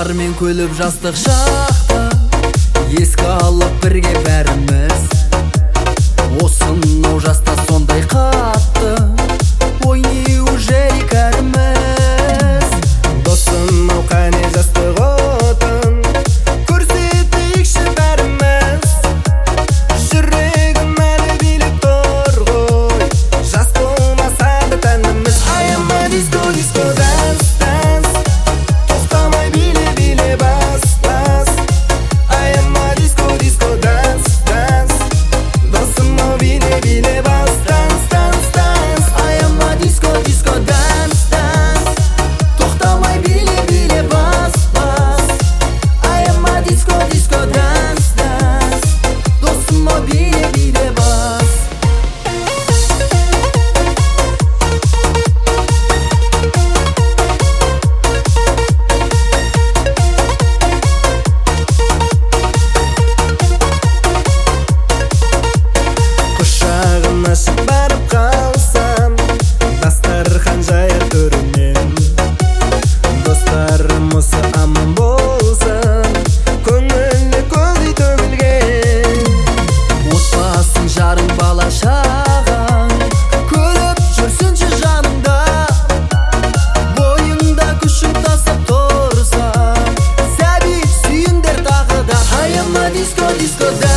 достармен күліп жастық шақта еске алып бірге бәріміз. Осынау жаста сондай қатты ойнау жай кәріміз. Досым-ау қане жастық отын көрсетейікші бәріміз. Жүрегім әлі билеп тұр ғой, жас болмаса да тәніміз. Аяма диско, диско, дәнс, дәнс, тоқтамай биле, биле, бас, бас. Аяма диско, диско, дәнс, дәнс, досым-ау биле, биле, бас, дәнс, дәнс, дәнс. Аяма диско, диско, дәнс, дәнс, тоқтамай биле, биле, бас, бас. Аяма диско, диско, дәнс, дәнс, досым-ау биле, биле, бас. Құшағын ашып барып қалсам, дастархан жаяр төрінен. Достарым осы аман болсын, көңілі көзі төгілген. Отбасың, жарың, бала шағаң көріп жүрсінші жаныңда. Бойыңда күшің тасып тұрса, сәби сүйіндер тағы да. Аяма диско, диско,